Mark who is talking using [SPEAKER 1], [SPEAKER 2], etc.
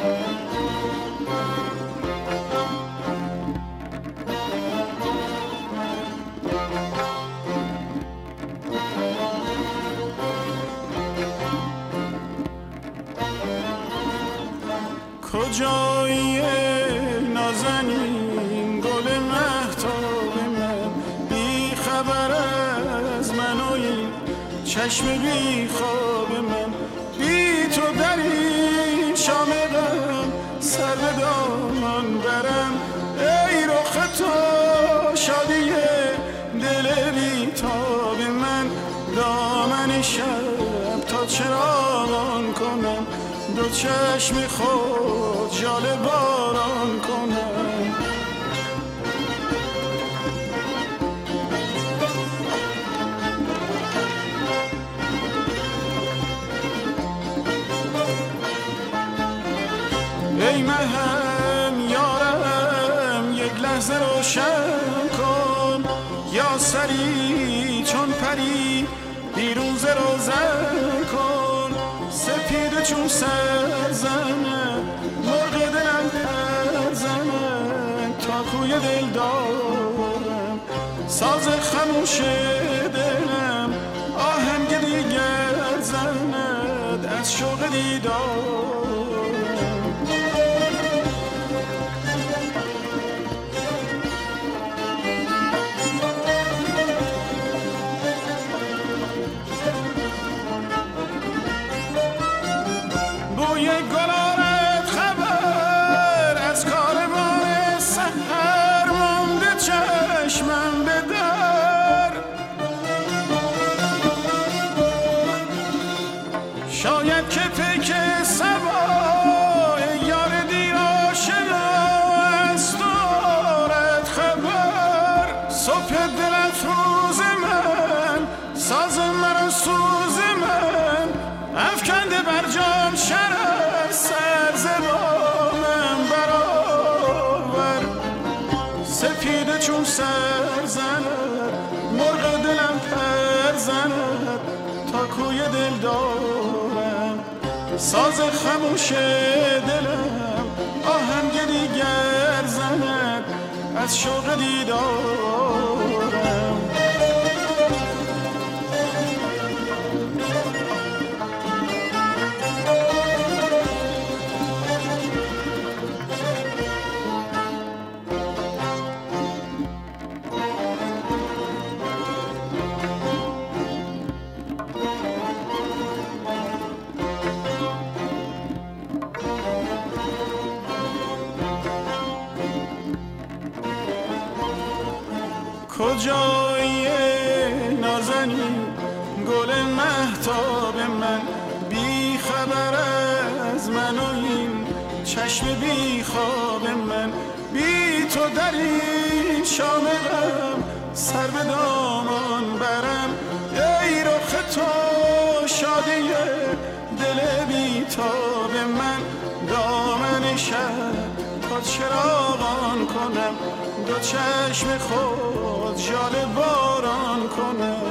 [SPEAKER 1] کجایی نازنین گل مهتاب من، بی خبر از من و این چشم بی خواب من، بی تو در این شام غم سر به دامان برم. ای رخ تو شادی دل بی تاب من، دامن شب تا چراغان کنم، دو چشم خود ژاله باران کنم. ای مهم یارم یک لحظه روشن کن، یا سری چون پری دیروز روزن کن. سپیده چون سر زنه مرغ دلم پر زنه، تا کوی دل دارم ساز خموش دلم، آهنگ دیگر زند از شوق دیدارم. بوی گلارت خبر از کاروان سحر، مانده چشمم به در. شاید که پیک صبا یار دیر آشنا از دارد خبر. صبح دل افروز من، ساز مرا سوز من، افکنده بر جام شرر سر زبانم برآور. سپیده چون سر زند مرغ دلم پر زند، تا کوی دل دارم ساز خموش دلم، آهنگ دیگر زند از شوق دیدارم. کجایی نازنین گل مهتاب من، بی خبر از من و این چشم بی خواب من، بی تو در این شام غم سر به دامان برم. ای رخ تو شادی دل بی تاب من، دامن شب تا چراغان کنم، دو چشم خود ژاله باران کنم.